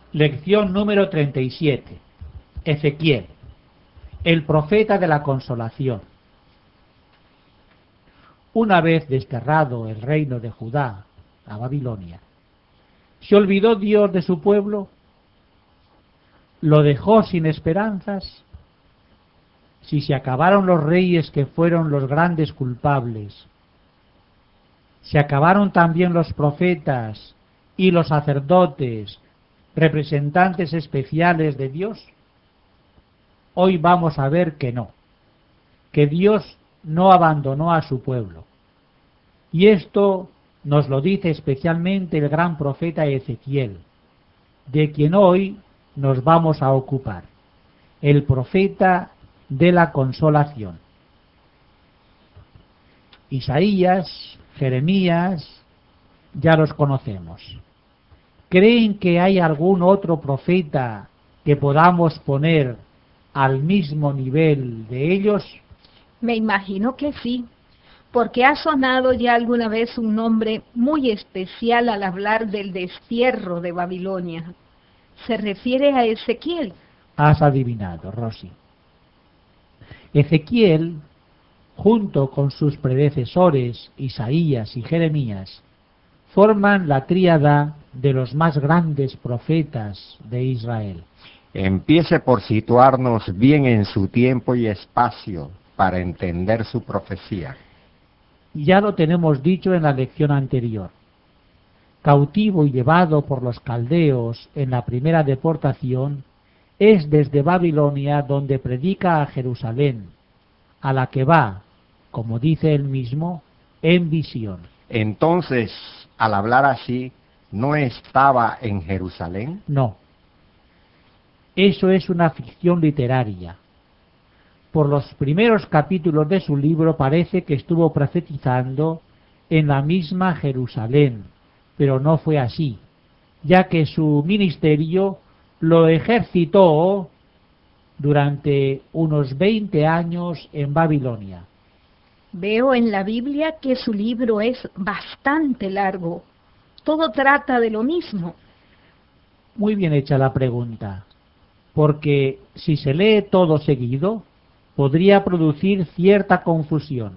Lección número 37. Ezequiel, el profeta de la consolación. Una vez desterrado el reino de Judá a Babilonia, ¿se olvidó Dios de su pueblo? ¿Lo dejó sin esperanzas? Si se acabaron los reyes que fueron los grandes culpables, se acabaron también los profetas y los sacerdotes, representantes especiales de Dios. Hoy vamos a ver que no, que Dios no abandonó a su pueblo. Y esto nos lo dice especialmente el gran profeta Ezequiel, de quien hoy nos vamos a ocupar, el profeta de la consolación. Isaías, Jeremías, ya los conocemos. ¿Creen que hay algún otro profeta que podamos poner al mismo nivel de ellos? Me imagino que sí, porque ha sonado ya alguna vez un nombre muy especial al hablar del destierro de Babilonia. Se refiere a Ezequiel. Has adivinado, Rosy. Ezequiel, junto con sus predecesores Isaías y Jeremías, forman la tríada de los más grandes profetas de Israel. Empiece por situarnos bien en su tiempo y espacio para entender su profecía. Ya lo tenemos dicho en la lección anterior. Cautivo y llevado por los caldeos en la primera deportación, es desde Babilonia donde predica a Jerusalén, a la que va, como dice él mismo, en visión. Entonces, al hablar así, ¿no estaba en Jerusalén? No. Eso es una ficción literaria. Por los primeros capítulos de su libro parece que estuvo profetizando en la misma Jerusalén, pero no fue así, ya que su ministerio lo ejercitó durante unos 20 años en Babilonia. Veo en la Biblia que su libro es bastante largo. Todo trata de lo mismo. Muy bien hecha la pregunta, porque si se lee todo seguido, podría producir cierta confusión.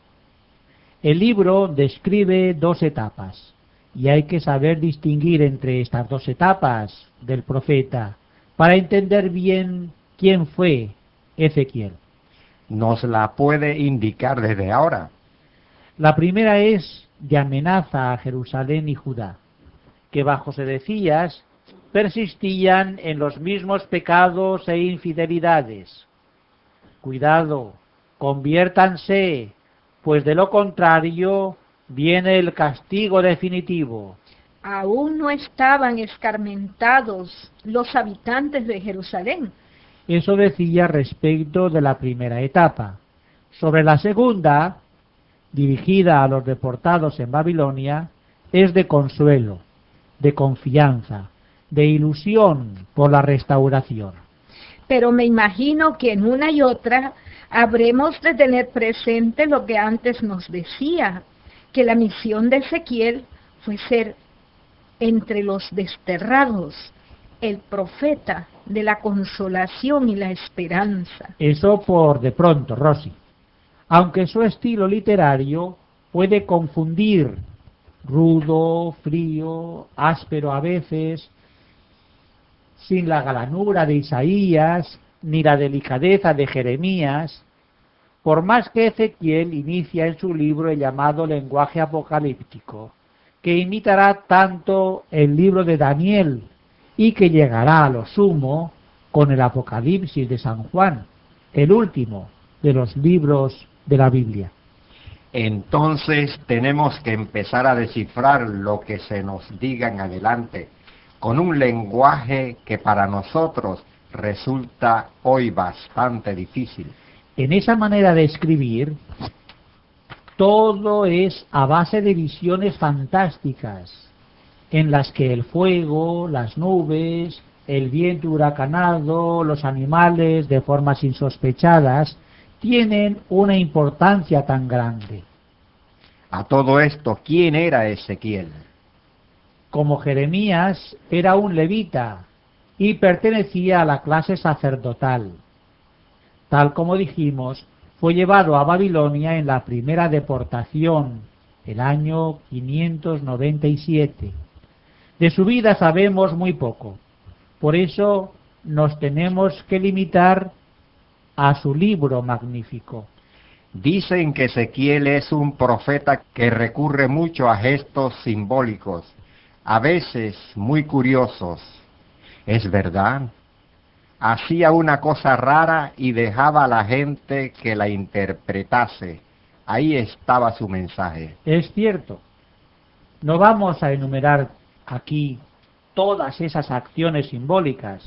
El libro describe dos etapas, y hay que saber distinguir entre estas dos etapas del profeta para entender bien quién fue Ezequiel. ¿Nos la puede indicar desde ahora? La primera es de amenaza a Jerusalén y Judá, que bajo sedecías persistían en los mismos pecados e infidelidades. Cuidado, conviértanse, pues de lo contrario viene el castigo definitivo. Aún no estaban escarmentados los habitantes de Jerusalén. Eso decía respecto de la primera etapa. Sobre la segunda, dirigida a los deportados en Babilonia, es de consuelo, de confianza, de ilusión por la restauración. Pero me imagino que en una y otra habremos de tener presente lo que antes nos decía, que la misión de Ezequiel fue ser entre los desterrados, el profeta de la consolación y la esperanza. Eso por de pronto, Rosy. Aunque su estilo literario puede confundir, rudo, frío, áspero a veces, sin la galanura de Isaías ni la delicadeza de Jeremías, por más que Ezequiel inicia en su libro el llamado lenguaje apocalíptico, que imitará tanto el libro de Daniel y que llegará a lo sumo con el Apocalipsis de San Juan, el último de los libros de la Biblia. Entonces tenemos que empezar a descifrar lo que se nos diga en adelante, con un lenguaje que para nosotros resulta hoy bastante difícil. En esa manera de escribir, todo es a base de visiones fantásticas, en las que el fuego, las nubes, el viento huracanado, los animales de formas insospechadas, tienen una importancia tan grande. A todo esto, ¿quién era Ezequiel? Como Jeremías era un levita y pertenecía a la clase sacerdotal. Tal como dijimos, fue llevado a Babilonia en la primera deportación, el año 597. De su vida sabemos muy poco, por eso nos tenemos que limitar a su libro magnífico. Dicen que Ezequiel es un profeta que recurre mucho a gestos simbólicos, a veces muy curiosos. ¿Es verdad? Hacía una cosa rara y dejaba a la gente que la interpretase. Ahí estaba su mensaje. Es cierto. No vamos a enumerar aquí todas esas acciones simbólicas,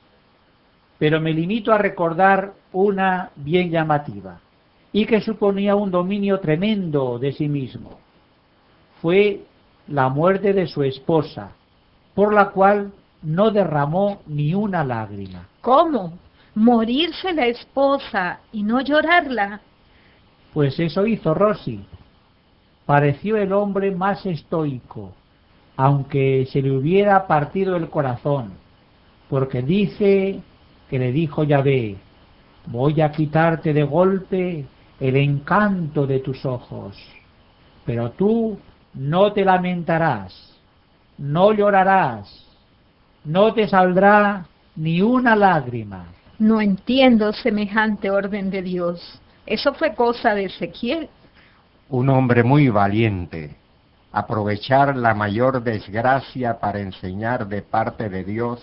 pero me limito a recordar una bien llamativa y que suponía un dominio tremendo de sí mismo. Fue la muerte de su esposa, por la cual no derramó ni una lágrima. ¿Cómo? ¿Morirse la esposa y no llorarla? Pues eso hizo Rossi. Pareció el hombre más estoico, aunque se le hubiera partido el corazón, porque dice que le dijo Yahvé: voy a quitarte de golpe el encanto de tus ojos, pero tú no te lamentarás, no llorarás, no te saldrá ni una lágrima. No entiendo semejante orden de Dios. Eso fue cosa de Ezequiel. Un hombre muy valiente. Aprovechar la mayor desgracia para enseñar de parte de Dios,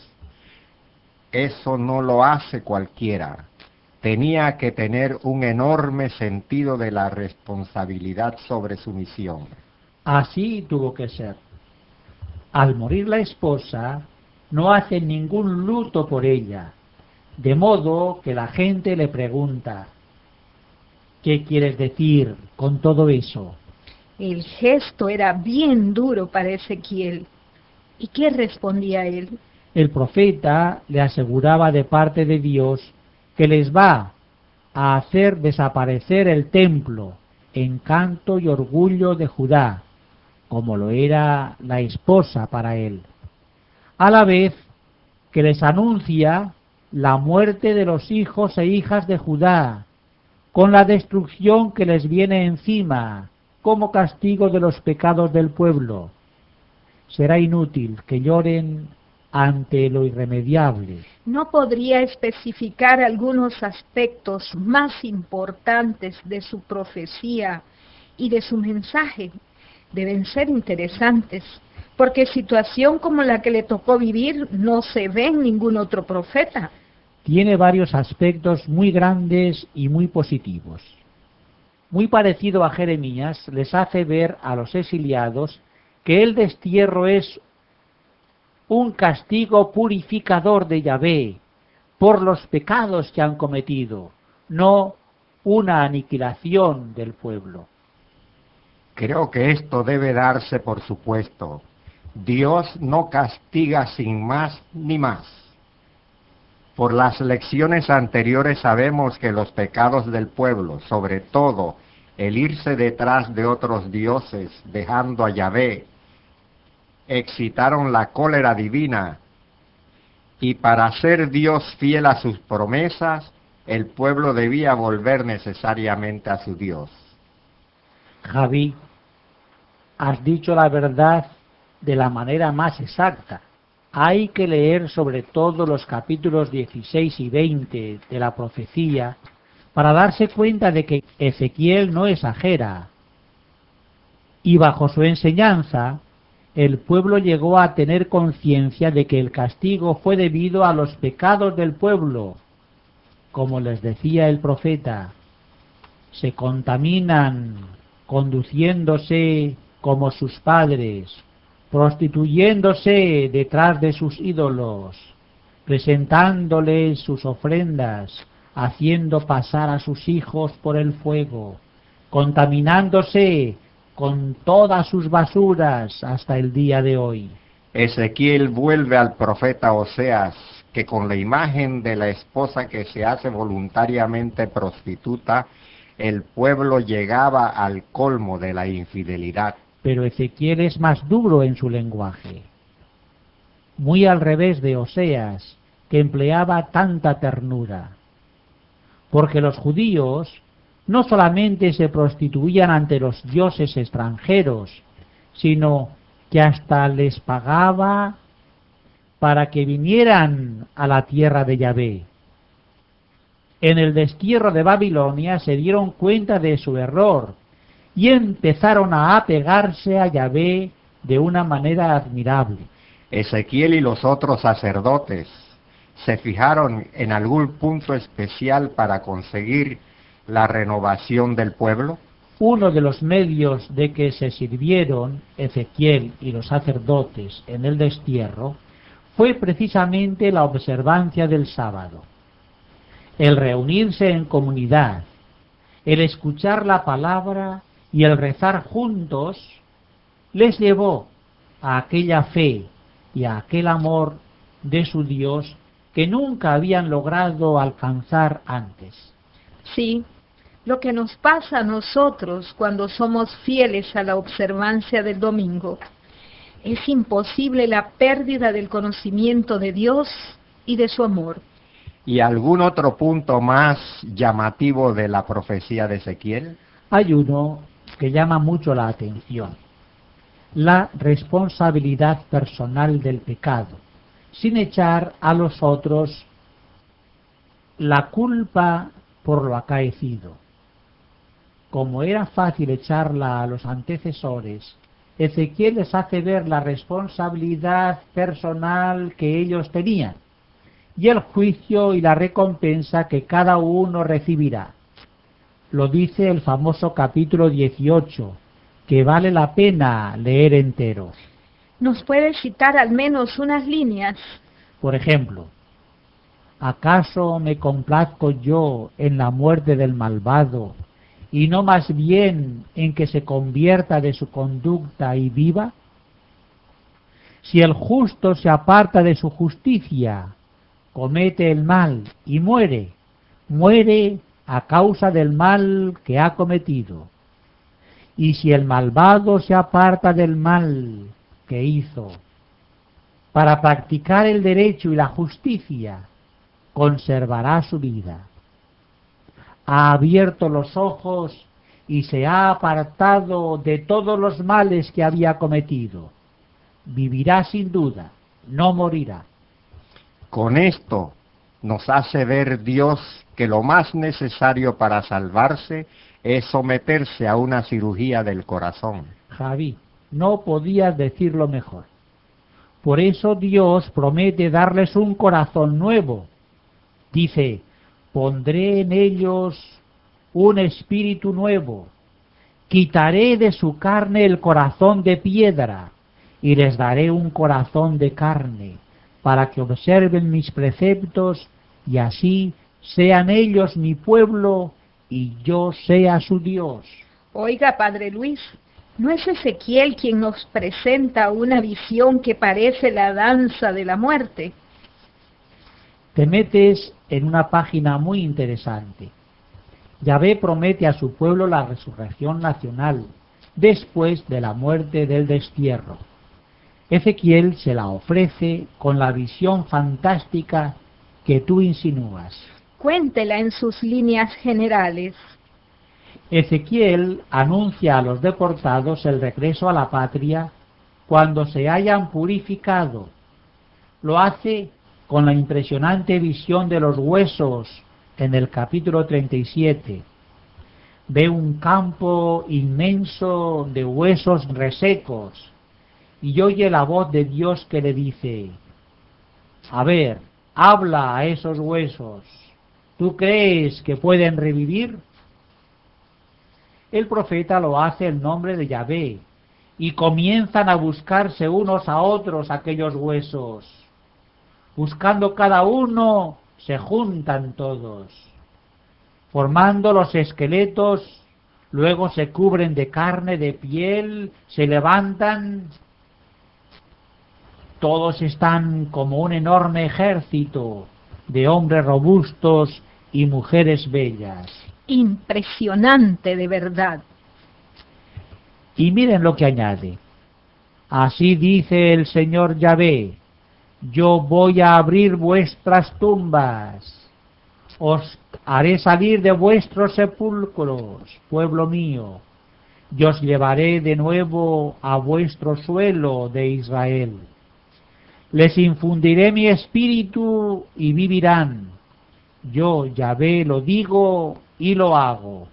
eso no lo hace cualquiera. Tenía que tener un enorme sentido de la responsabilidad sobre su misión. Así tuvo que ser. Al morir la esposa, no hace ningún luto por ella, de modo que la gente le pregunta: ¿qué quieres decir con todo eso? El gesto era bien duro para Ezequiel. ¿Y qué respondía él? El profeta le aseguraba de parte de Dios que les va a hacer desaparecer el templo, encanto y orgullo de Judá, como lo era la esposa para él, a la vez que les anuncia la muerte de los hijos e hijas de Judá, con la destrucción que les viene encima, como castigo de los pecados del pueblo. Será inútil que lloren ante lo irremediable. ¿No podría especificar algunos aspectos más importantes de su profecía y de su mensaje? Deben ser interesantes, porque situación como la que le tocó vivir no se ve en ningún otro profeta. Tiene varios aspectos muy grandes y muy positivos. Muy parecido a Jeremías, les hace ver a los exiliados que el destierro es un castigo purificador de Yahvé por los pecados que han cometido, no una aniquilación del pueblo. Creo que esto debe darse por supuesto. Dios no castiga sin más ni más. Por las lecciones anteriores sabemos que los pecados del pueblo, sobre todo el irse detrás de otros dioses dejando a Yahvé, excitaron la cólera divina, y para ser Dios fiel a sus promesas, el pueblo debía volver necesariamente a su Dios. Javi, has dicho la verdad de la manera más exacta. Hay que leer sobre todo los capítulos 16 y 20 de la profecía para darse cuenta de que Ezequiel no exagera. Y bajo su enseñanza, el pueblo llegó a tener conciencia de que el castigo fue debido a los pecados del pueblo. Como les decía el profeta, se contaminan conduciéndose como sus padres, prostituyéndose detrás de sus ídolos, presentándoles sus ofrendas, haciendo pasar a sus hijos por el fuego, contaminándose con todas sus basuras hasta el día de hoy. Ezequiel vuelve al profeta Oseas, que con la imagen de la esposa que se hace voluntariamente prostituta, el pueblo llegaba al colmo de la infidelidad. Pero Ezequiel es más duro en su lenguaje. muy al revés de Oseas, que empleaba tanta ternura. Porque los judíos no solamente se prostituían ante los dioses extranjeros, sino que hasta les pagaba para que vinieran a la tierra de Yahvé. En el destierro de Babilonia se dieron cuenta de su error y empezaron a apegarse a Yahvé de una manera admirable. Ezequiel y los otros sacerdotes se fijaron en algún punto especial para conseguir la renovación del pueblo. Uno de los medios de que se sirvieron Ezequiel y los sacerdotes en el destierro fue precisamente la observancia del sábado, el reunirse en comunidad, el escuchar la palabra y el rezar juntos les llevó a aquella fe y a aquel amor de su Dios que nunca habían logrado alcanzar antes. Sí, lo que nos pasa a nosotros cuando somos fieles a la observancia del domingo. Es imposible la pérdida del conocimiento de Dios y de su amor. ¿Y algún otro punto más llamativo de la profecía de Ezequiel? Hay uno que llama mucho la atención: la responsabilidad personal del pecado, sin echar a los otros la culpa por lo acaecido. Como era fácil echarla a los antecesores, Ezequiel les hace ver la responsabilidad personal que ellos tenían y el juicio y la recompensa que cada uno recibirá. Lo dice el famoso capítulo 18, que vale la pena leer entero. ¿Nos puede citar al menos unas líneas? Por ejemplo, ¿acaso me complazco yo en la muerte del malvado y no más bien en que se convierta de su conducta y viva? Si el justo se aparta de su justicia, comete el mal y muere a causa del mal que ha cometido. Y si el malvado se aparta del mal que hizo, para practicar el derecho y la justicia, conservará su vida. Ha abierto los ojos y se ha apartado de todos los males que había cometido. Vivirá sin duda, no morirá. Con esto nos hace ver Dios que lo más necesario para salvarse es someterse a una cirugía del corazón. Javi, no podías decirlo mejor. Por eso Dios promete darles un corazón nuevo. Dice: pondré en ellos un espíritu nuevo, quitaré de su carne el corazón de piedra y les daré un corazón de carne, para que observen mis preceptos y así sean ellos mi pueblo y yo sea su Dios. Oiga, Padre Luis, ¿no es Ezequiel quien nos presenta una visión que parece la danza de la muerte? Te metes en una página muy interesante. Yahvé promete a su pueblo la resurrección nacional después de la muerte del destierro. Ezequiel se la ofrece con la visión fantástica que tú insinúas. Cuéntela en sus líneas generales. Ezequiel anuncia a los deportados el regreso a la patria cuando se hayan purificado. Lo hace con la impresionante visión de los huesos en el capítulo 37. Ve un campo inmenso de huesos resecos y oye la voz de Dios que le dice: a ver, habla a esos huesos. ¿Tú crees que pueden revivir? El profeta lo hace en nombre de Yahvé y comienzan a buscarse unos a otros aquellos huesos. Buscando cada uno, se juntan todos, formando los esqueletos, luego se cubren de carne, de piel, se levantan. Todos están como un enorme ejército de hombres robustos y mujeres bellas. Impresionante, de verdad. Y miren lo que añade: así dice el Señor Yahvé, Yo voy a abrir vuestras tumbas, os haré salir de vuestros sepulcros, pueblo mío, y os llevaré de nuevo a vuestro suelo de Israel. Les infundiré mi espíritu y vivirán. Yo, Yahvé, lo digo y lo hago.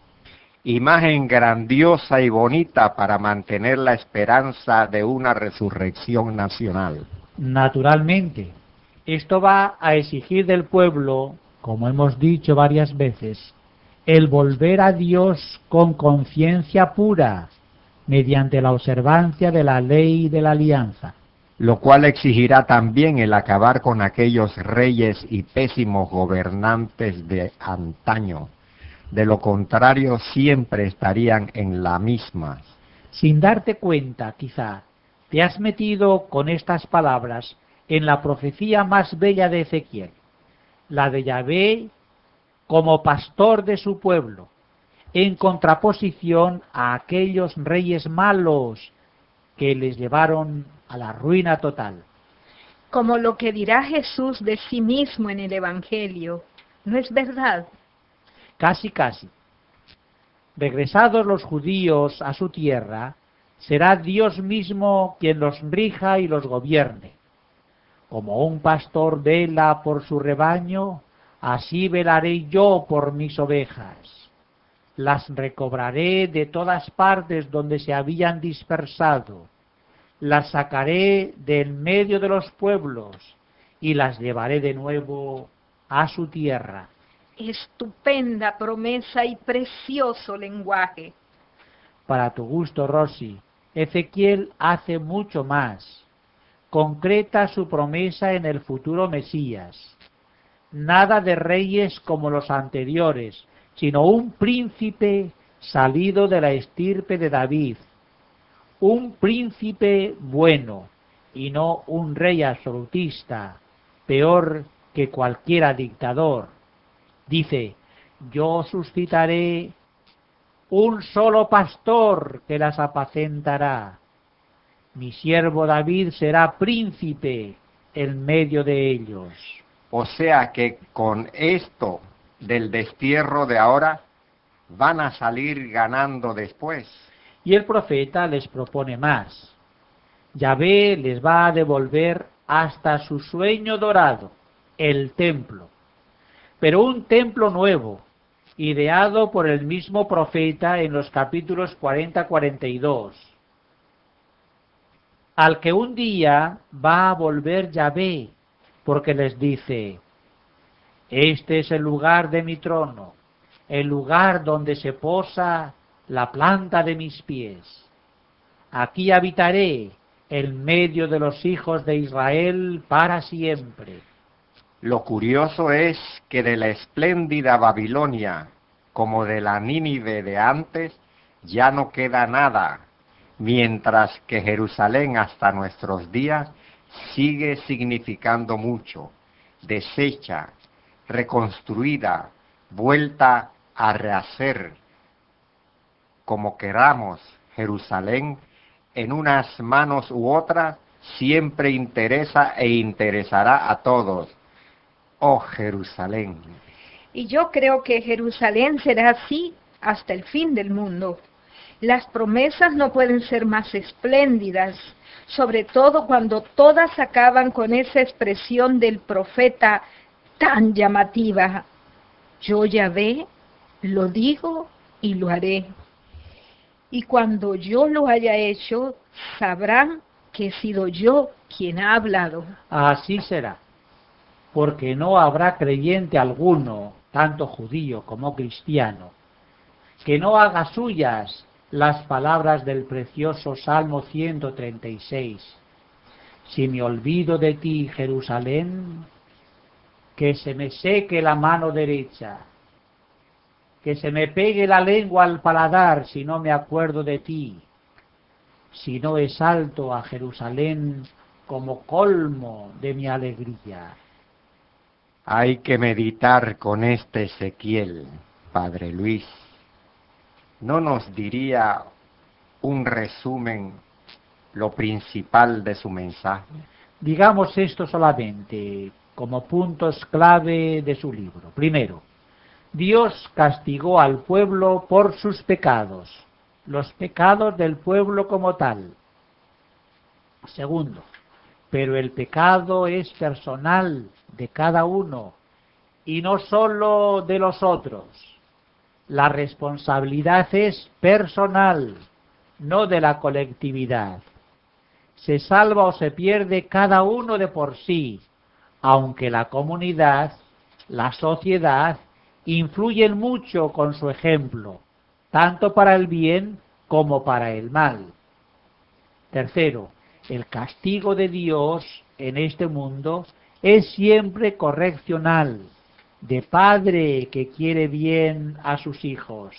Imagen grandiosa y bonita para mantener la esperanza de una resurrección nacional. Naturalmente, esto va a exigir del pueblo, como hemos dicho varias veces, el volver a Dios con conciencia pura, mediante la observancia de la ley de la alianza. Lo cual exigirá también el acabar con aquellos reyes y pésimos gobernantes de antaño. De lo contrario, siempre estarían en la misma. Sin darte cuenta, quizá, te has metido con estas palabras en la profecía más bella de Ezequiel, la de Yahvé como pastor de su pueblo, en contraposición a aquellos reyes malos que les llevaron a la ruina total. Como lo que dirá Jesús de sí mismo en el Evangelio, ¿no es verdad? Casi, casi. Regresados los judíos a su tierra, será Dios mismo quien los rija y los gobierne. Como un pastor vela por su rebaño, así velaré yo por mis ovejas. Las recobraré de todas partes donde se habían dispersado. Las sacaré del medio de los pueblos y las llevaré de nuevo a su tierra. Estupenda promesa y precioso lenguaje. Para tu gusto, Rosy, Ezequiel hace mucho más. Concreta su promesa en el futuro Mesías. Nada de reyes como los anteriores, sino un príncipe salido de la estirpe de David. Un príncipe bueno, y no un rey absolutista, peor que cualquiera dictador. Dice, yo suscitaré un solo pastor que las apacentará. Mi siervo David será príncipe en medio de ellos. O sea que con esto del destierro de ahora van a salir ganando después. Y el profeta les propone más. Yahvé les va a devolver hasta su sueño dorado, el templo. Pero un templo nuevo, ideado por el mismo profeta en los capítulos 40-42, al que un día va a volver Yahvé, porque les dice, este es el lugar de mi trono, el lugar donde se posa la planta de mis pies. Aquí habitaré en medio de los hijos de Israel para siempre. Lo curioso es que de la espléndida Babilonia, como de la Nínive de antes, ya no queda nada, mientras que Jerusalén hasta nuestros días sigue significando mucho, deshecha, reconstruida, vuelta a rehacer. Como queramos, Jerusalén, en unas manos u otras, siempre interesa e interesará a todos. Oh Jerusalén. Y yo creo que Jerusalén será así hasta el fin del mundo. Las promesas no pueden ser más espléndidas, sobre todo cuando todas acaban con esa expresión del profeta tan llamativa. Yo Yahvé, lo digo y lo haré. Y cuando yo lo haya hecho, sabrán que he sido yo quien ha hablado. Así será, porque no habrá creyente alguno, tanto judío como cristiano, que no haga suyas las palabras del precioso Salmo 136. Si me olvido de ti, Jerusalén, que se me seque la mano derecha, que se me pegue la lengua al paladar si no me acuerdo de ti, si no exalto a Jerusalén como colmo de mi alegría. Hay que meditar con este Ezequiel, Padre Luis. ¿No nos diría un resumen lo principal de su mensaje? Digamos esto solamente como puntos clave de su libro. Primero, Dios castigó al pueblo por sus pecados, los pecados del pueblo como tal. Segundo, pero el pecado es personal de cada uno y no solo de los otros. La responsabilidad es personal, no de la colectividad. Se salva o se pierde cada uno de por sí, aunque la comunidad, la sociedad, influyen mucho con su ejemplo, tanto para el bien como para el mal. Tercero, el castigo de Dios en este mundo es siempre correccional, de padre que quiere bien a sus hijos.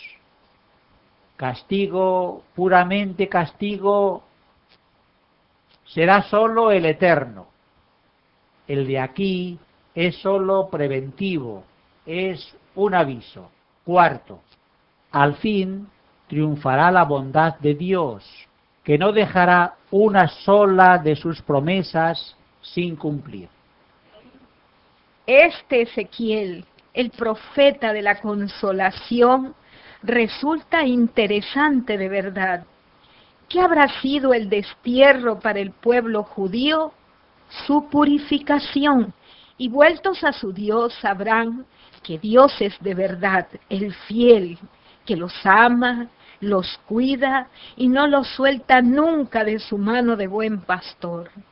Castigo, puramente castigo, será solo el eterno. El de aquí es solo preventivo, es un aviso. Cuarto, al fin triunfará la bondad de Dios, que no dejará una sola de sus promesas sin cumplir. Este Ezequiel, el profeta de la consolación, resulta interesante de verdad. ¿Qué habrá sido el destierro para el pueblo judío? Su purificación, y vueltos a su Dios sabrán que Dios es de verdad el fiel, que los ama, los cuida y no los suelta nunca de su mano de buen pastor.